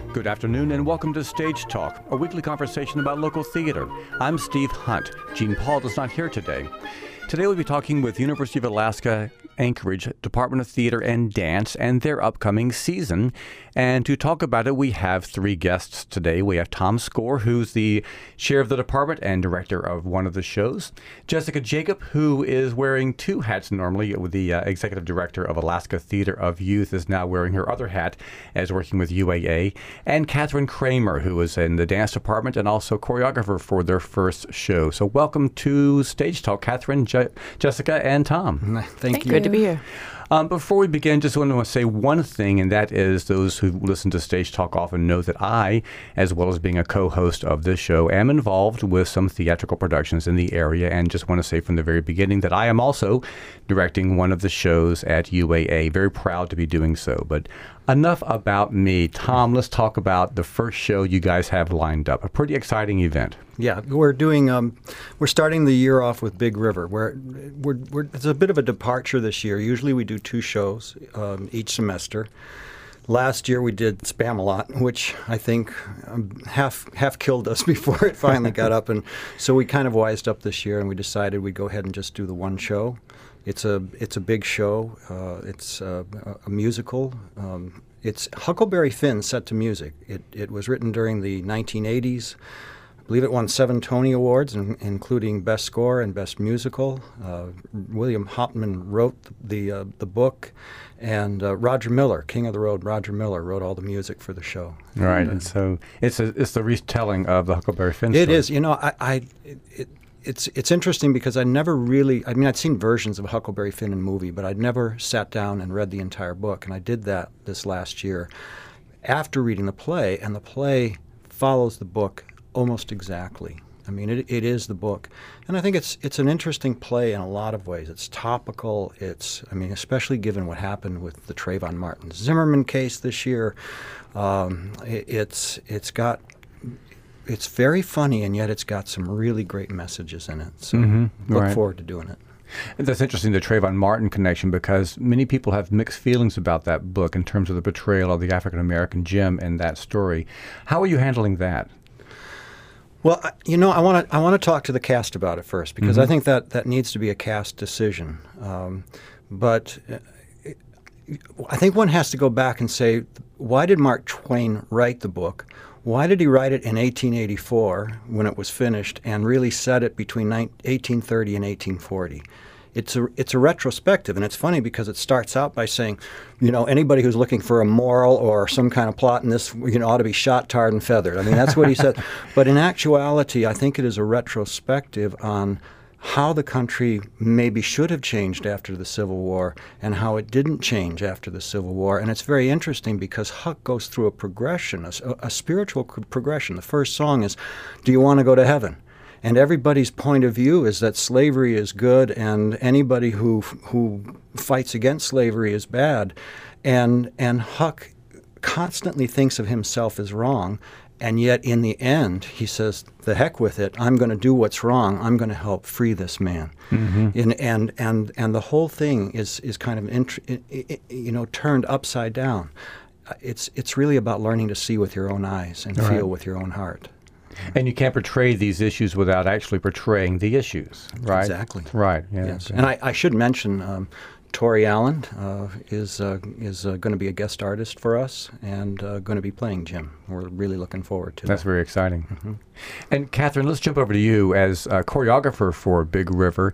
Good afternoon and welcome to Stage Talk, a weekly conversation about local theater. I'm Steve Hunt. Gene Paul is not here today. Today we'll be talking with University of Alaska Anchorage Department of Theater and Dance and their upcoming season. And to talk about it, we have three guests today. We have Tom Score, who's the chair of the department and director of one of the shows. Jessica Jacob, who is wearing two hats normally. The executive director of Alaska Theater of Youth is now wearing her other hat as working with UAA. And Catherine Kramer, who is in the dance department and also choreographer for their first show. So welcome to Stage Talk, Catherine, Jessica, and Tom. Thank you. Good to be here. Before we begin, just want to say one thing, and that is those who listen to Stage Talk often know that I, as well as being a co-host of this show, am involved with some theatrical productions in the area, and just want to say from the very beginning that I am also directing one of the shows at UAA. Very proud to be doing so. But enough about me. Tom, let's talk about the first show you guys have lined up. A pretty exciting event. Yeah, we're doing. We're starting the year off with Big River. It's a bit of a departure this year. Usually we do two shows each semester. Last year we did Spamalot, which I think half killed us before it finally got up, and so we kind of wised up this year, and we decided we'd go ahead and just do the one show. It's a big show. It's a musical. It's Huckleberry Finn set to music. It was written during the 1980s. I believe it won 7 Tony Awards, including Best Score and Best Musical. William Hauptman wrote the book, and Roger Miller, King of the Road, Roger Miller, wrote all the music for the show. Right, and so it's the retelling of the Huckleberry Finn story. It is. You know, It's interesting because I never really, I'd seen versions of Huckleberry Finn in movie, but I'd never sat down and read the entire book, and I did that this last year after reading the play, and the play follows the book almost exactly. I mean, it is the book, and I think it's an interesting play in a lot of ways. It's topical. Especially given what happened with the Trayvon Martin Zimmerman case this year. It's very funny, and yet it's got some really great messages in it. So look forward to doing it. And that's interesting, the Trayvon Martin connection, because many people have mixed feelings about that book in terms of the portrayal of the African-American Jim in that story. How are you handling that? Well, I want to talk to the cast about it first, because I think that needs to be a cast decision. But I think one has to go back and say, why did Mark Twain write the book? Why did he write it in 1884 when it was finished and really set it between 1830 and 1840? It's a retrospective, and it's funny because it starts out by saying, anybody who's looking for a moral or some kind of plot in this, ought to be shot, tarred, and feathered. I mean, that's what he said. But in actuality, I think it is a retrospective on how the country maybe should have changed after the Civil War and how it didn't change after the Civil War. And it's very interesting because Huck goes through a progression, a spiritual progression. The first song is, "Do you want to go to heaven?" And everybody's point of view is that slavery is good and anybody who fights against slavery is bad. And Huck constantly thinks of himself as wrong. And yet, in the end, he says, "The heck with it! I'm going to do what's wrong. I'm going to help free this man." And the whole thing is kind of turned upside down. It's really about learning to see with your own eyes and feel with your own heart. And you can't portray these issues without actually portraying the issues, right? Exactly. Right. Yeah. Yes. And I should mention. Tori Allen is going to be a guest artist for us and going to be playing Jim. We're really looking forward to that. That's very exciting. And Catherine, let's jump over to you as a choreographer for Big River.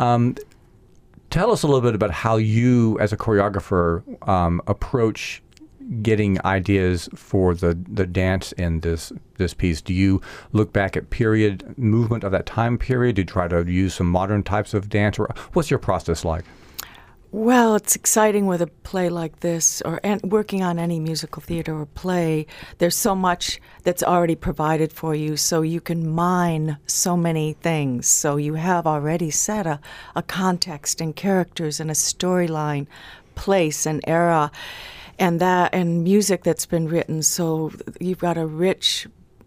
Tell us a little bit about how you, as a choreographer, approach getting ideas for the dance in this piece. Do you look back at period movement of that time period? Do you try to use some modern types of dance? Or what's your process like? Well, it's exciting with a play like this, and working on any musical theater or play. There's so much that's already provided for you, so you can mine so many things. So you have already set a context and characters and a storyline, place and era, and music that's been written. So you've got a rich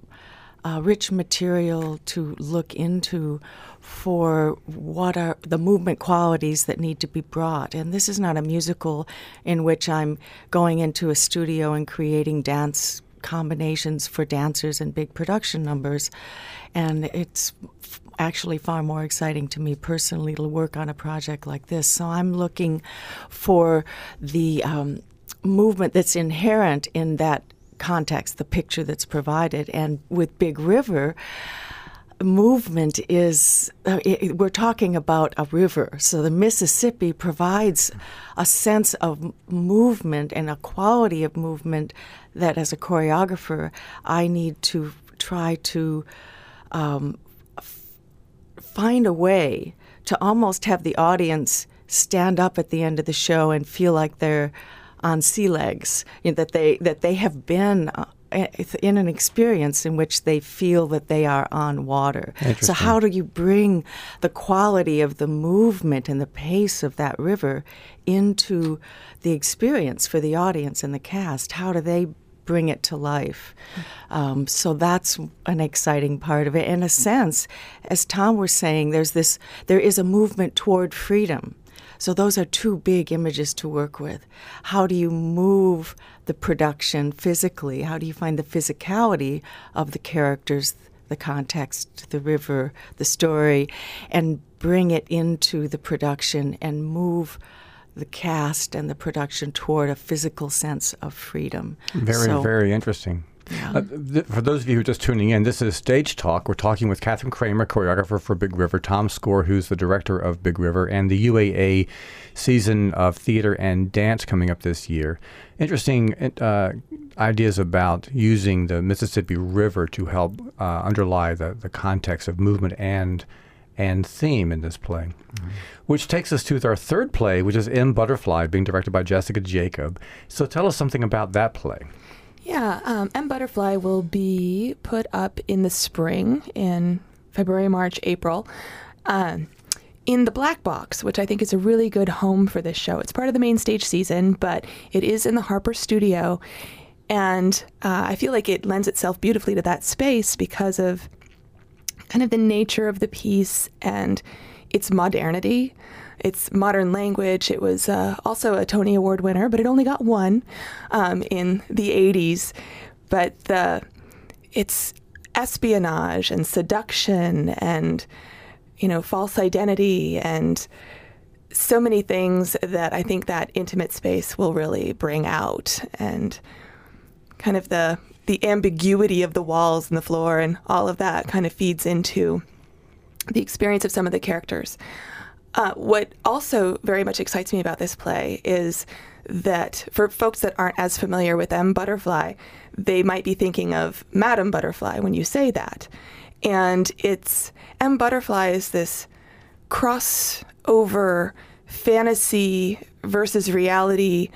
material to look into for what are the movement qualities that need to be brought. And this is not a musical in which I'm going into a studio and creating dance combinations for dancers and big production numbers. And it's actually far more exciting to me personally to work on a project like this. So I'm looking for the movement that's inherent in that context, the picture that's provided. And with Big River, movement is, we're talking about a river. So the Mississippi provides a sense of movement and a quality of movement that as a choreographer, I need to try to find a way to almost have the audience stand up at the end of the show and feel like they're on sea legs, that they have been in an experience in which they feel that they are on water. So how do you bring the quality of the movement and the pace of that river into the experience for the audience and the cast? How do they bring it to life? So that's an exciting part of it. In a sense, as Tom was saying, there is a movement toward freedom. So those are two big images to work with. How do you move the production physically? How do you find the physicality of the characters, the context, the river, the story, and bring it into the production and move the cast and the production toward a physical sense of freedom? Very interesting. Yeah. For those of you who are just tuning in, this is Stage Talk. We're talking with Catherine Kramer, choreographer for Big River, Tom Score, who's the director of Big River, and the UAA season of theater and dance coming up this year. Interesting ideas about using the Mississippi River to help underlie the context of movement and theme in this play. Mm-hmm. Which takes us to our third play, which is M. Butterfly, being directed by Jessica Jacob. So tell us something about that play. Yeah, M. Butterfly will be put up in the spring, in February, March, April, in the Black Box, which I think is a really good home for this show. It's part of the main stage season, but it is in the Harper Studio, and I feel like it lends itself beautifully to that space because of kind of the nature of the piece and its modernity. It's modern language. It was also a Tony Award winner, but it only got one in the 80s. But it's espionage and seduction and, false identity and so many things that I think that intimate space will really bring out, and kind of the ambiguity of the walls and the floor and all of that kind of feeds into the experience of some of the characters. What also very much excites me about this play is that for folks that aren't as familiar with M. Butterfly, they might be thinking of Madame Butterfly when you say that. And M. Butterfly is this crossover fantasy versus reality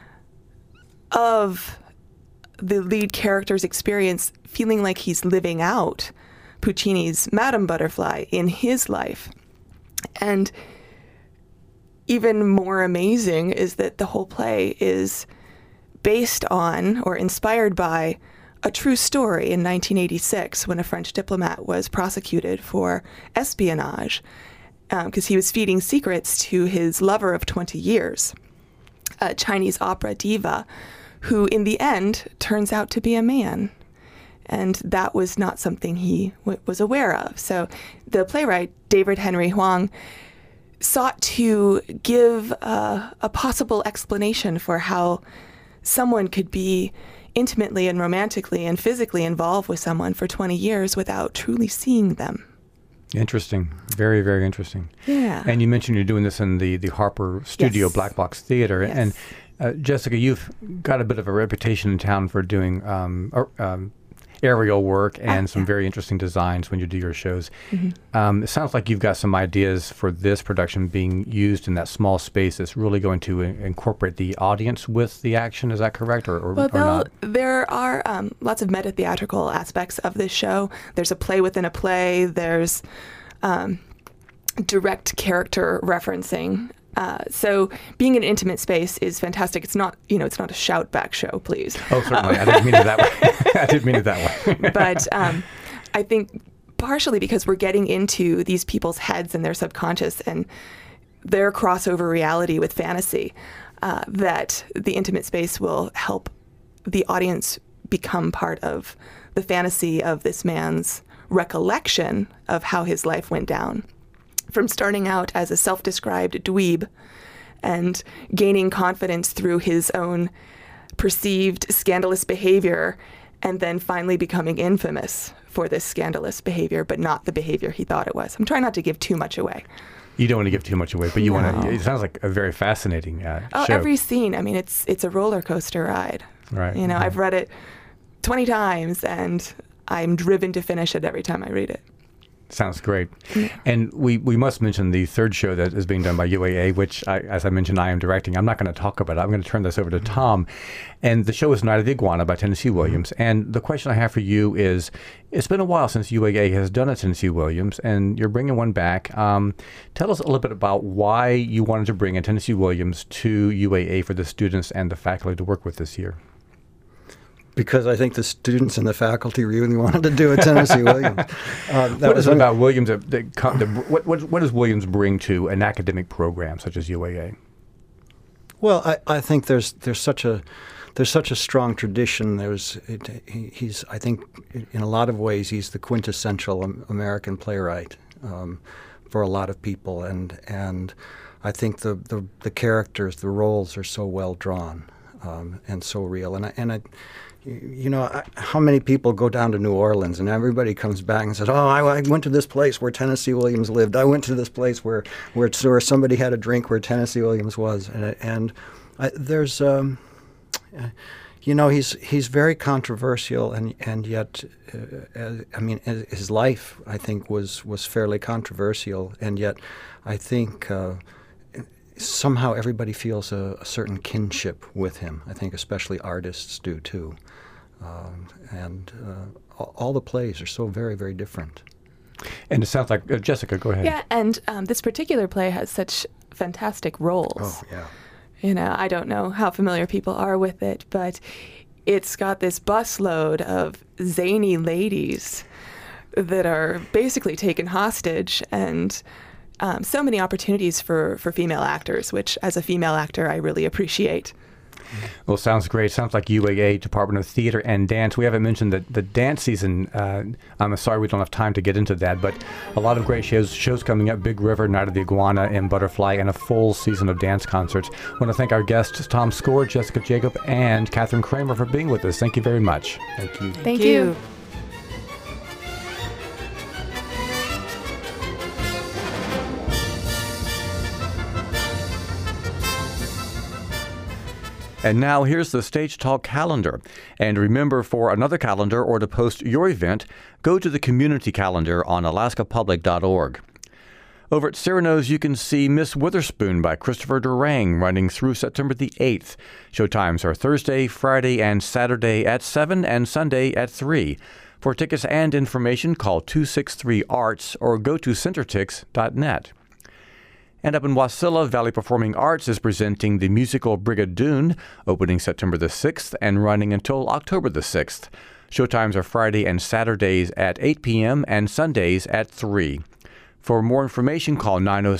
of the lead character's experience, feeling like he's living out Puccini's Madame Butterfly in his life. And even more amazing is that the whole play is based on or inspired by a true story in 1986 when a French diplomat was prosecuted for espionage because he was feeding secrets to his lover of 20 years, a Chinese opera diva, who in the end turns out to be a man. And that was not something he was aware of. So the playwright, David Henry Hwang, sought to give a possible explanation for how someone could be intimately and romantically and physically involved with someone for 20 years without truly seeing them. Interesting. Very, very interesting. Yeah. And you mentioned you're doing this in the Harper Studio, Yes. Black Box Theater. Yes. And Jessica, you've got a bit of a reputation in town for doing aerial work and some very interesting designs when you do your shows. Mm-hmm. It sounds like you've got some ideas for this production being used in that small space that's really going to incorporate the audience with the action. Is that correct or not? There are lots of meta-theatrical aspects of this show. There's a play within a play. There's direct character referencing. So being in an intimate space is fantastic. It's not, it's not a shout back show, please. Oh, certainly. I didn't mean it that way. I didn't mean it that way. But I think partially because we're getting into these people's heads and their subconscious and their crossover reality with fantasy, that the intimate space will help the audience become part of the fantasy of this man's recollection of how his life went down. From starting out as a self-described dweeb and gaining confidence through his own perceived scandalous behavior, and then finally becoming infamous for this scandalous behavior, but not the behavior he thought it was. I'm trying not to give too much away. You don't want to give too much away, but you want to. It sounds like a very fascinating show. Every scene. I mean, it's a roller coaster ride. Right. You know, I've read it 20 times, and I'm driven to finish it every time I read it. Sounds great. And we must mention the third show that is being done by UAA, which, as I mentioned, I am directing. I'm not going to talk about it. I'm going to turn this over to Tom. And the show is Night of the Iguana by Tennessee Williams. And the question I have for you is, it's been a while since UAA has done a Tennessee Williams, and you're bringing one back. Tell us a little bit about why you wanted to bring a Tennessee Williams to UAA for the students and the faculty to work with this year. Because I think the students and the faculty really wanted to do a Tennessee Williams. What is it about Williams? What does Williams bring to an academic program such as UAA? Well, I think there's such a strong tradition. He's I think in a lot of ways he's the quintessential American playwright for a lot of people, and I think the characters, the roles are so well drawn and so real, You know, how many people go down to New Orleans and everybody comes back and says, "Oh, I went to this place where Tennessee Williams lived. I went to this place where somebody had a drink where Tennessee Williams was." There's, you know, he's very controversial, and yet, I mean, his life I think was fairly controversial, and yet, I think. Somehow everybody feels a certain kinship with him. I think especially artists do too. All the plays are so very, very different. And it sounds like, Jessica, go ahead. Yeah, and this particular play has such fantastic roles. Oh, yeah. You know, I don't know how familiar people are with it, but it's got this busload of zany ladies that are basically taken hostage, and so many opportunities for female actors, which as a female actor I really appreciate. Well, sounds great. Sounds like UAA, Department of Theater and Dance. We haven't mentioned the dance season. I'm sorry we don't have time to get into that, but a lot of great shows coming up. Big River, Night of the Iguana, and Butterfly, and a full season of dance concerts. I want to thank our guests, Tom Score, Jessica Jacob, and Catherine Kramer for being with us. Thank you very much. Thank you. Thank you. And now here's the Stage Talk calendar. And remember, for another calendar or to post your event, go to the community calendar on alaskapublic.org. Over at Cyrano's, you can see Miss Witherspoon by Christopher Durang running through September the 8th. Showtimes are Thursday, Friday, and Saturday at 7 and Sunday at 3. For tickets and information, call 263-ARTS or go to centertix.net. And up in Wasilla, Valley Performing Arts is presenting the musical Brigadoon, opening September the 6th and running until October the 6th. Showtimes are Friday and Saturdays at 8 p.m. and Sundays at 3. For more information, call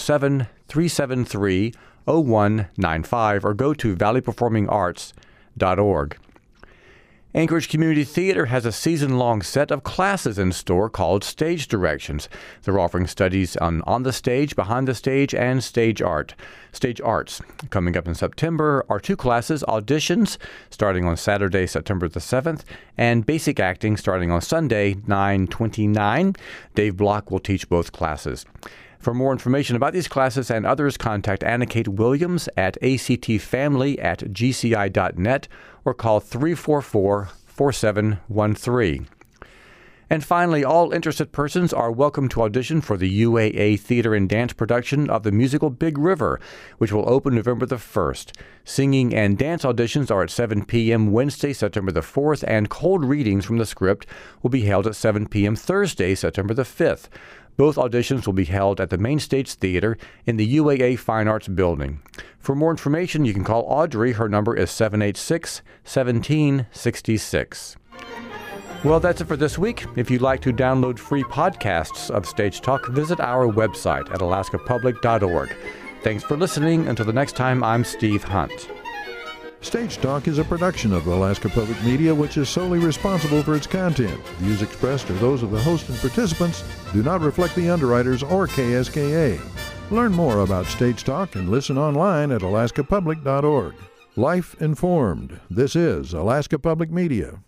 907-373-0195 or go to valleyperformingarts.org. Anchorage Community Theater has a season-long set of classes in store called Stage Directions. They're offering studies on the stage, behind the stage, and stage arts. Coming up in September are 2 classes, auditions, starting on Saturday, September the 7th, and basic acting starting on Sunday, 9/29. Dave Block will teach both classes. For more information about these classes and others, contact Anna Kate Williams at actfamily@gci.net or call 344-4713. And finally, all interested persons are welcome to audition for the UAA Theater and Dance production of the musical Big River, which will open November the 1st. Singing and dance auditions are at 7 p.m. Wednesday, September the 4th, and cold readings from the script will be held at 7 p.m. Thursday, September the 5th. Both auditions will be held at the Main Stage Theater in the UAA Fine Arts Building. For more information, you can call Audrey. Her number is 786-1766. Well, that's it for this week. If you'd like to download free podcasts of Stage Talk, visit our website at alaskapublic.org. Thanks for listening. Until the next time, I'm Steve Hunt. Stage Talk is a production of Alaska Public Media, which is solely responsible for its content. Views expressed are those of the host and participants, do not reflect the underwriters or KSKA. Learn more about Stage Talk and listen online at alaskapublic.org. Life informed. This is Alaska Public Media.